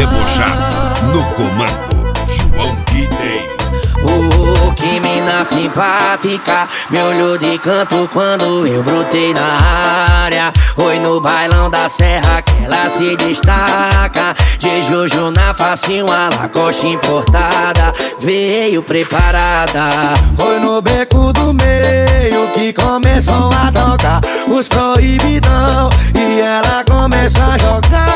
debochado, no comando, João Guidei. Que mina simpática, me olhou de canto quando eu brotei na área. Oi, no bailão da serra que ela se destaca. De Jojo na face, uma Lacoste importada, veio preparada. Foi no beco do meio que começou a tocar os proibidão e ela começou a jogar.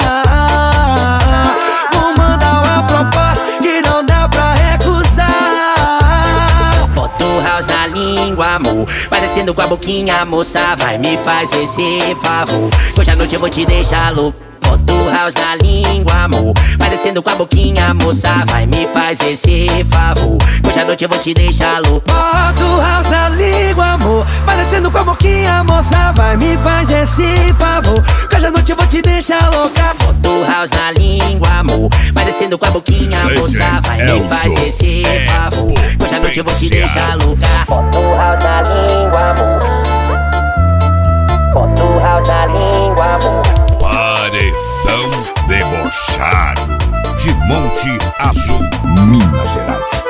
Vou mandar uma proposta que não dá pra recusar. Bota o house na língua, amor, vai descendo com a boquinha, moça, vai me faz esse favor. Hoje à noite eu vou te deixar louco. Bota o house na língua, amor, vai descendo com a boquinha, moça, vai me faz esse favor. Hoje à noite eu vou te deixar louco. Bota o house na língua, amor, vai descendo com a boquinha, moça, vai me faz esse favor. Hoje à noite eu vou te deixar louca. Bota o house na língua, amor, vai descendo com a boquinha, moça, vai me faz esse favor. Hoje à noite eu vou te deixar louca. Bota o house na língua, amor, bota o house na língua, amor. Paredão debochado de Monte Azul, Minas Gerais.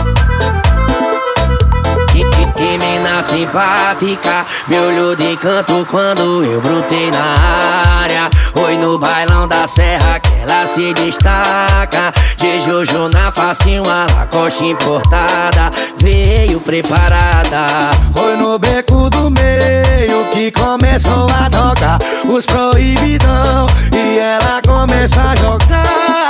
Que mina simpática, me olhou de canto quando eu brotei na área. Oi, no bailão da serra que ela se destaca. De Jojo na face, uma Lacoste importada, veio preparada. Foi no beco do meio que começou a tocar os proibidão e ela começou a jogar.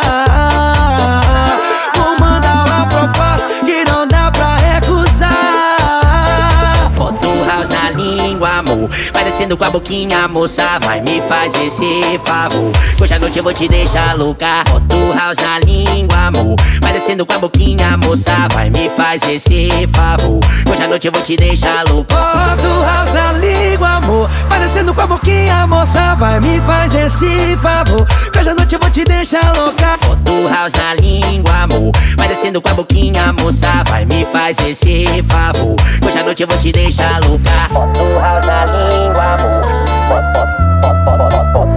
Vou mandar uma proposta que não dá pra recusar. Bota o house na língua, amor, vai descendo com a boquinha, moça, vai me faz esse favor. Hoje à noite eu vou te deixar louca. Bota o house na língua, amor, vai descendo com a boquinha, moça, vai me faz esse favor. Hoje à noite eu vou te deixar louca. Bota o house na língua, amor, vai descendo com a boquinha, moça, vai me faz esse favor. Hoje à noite eu vou te deixar louca. Bota o house na língua, amor, vai descendo com a boquinha, moça, vai me faz esse favor. Hoje à noite eu vou te deixar louca. Bota o house na língua, amor,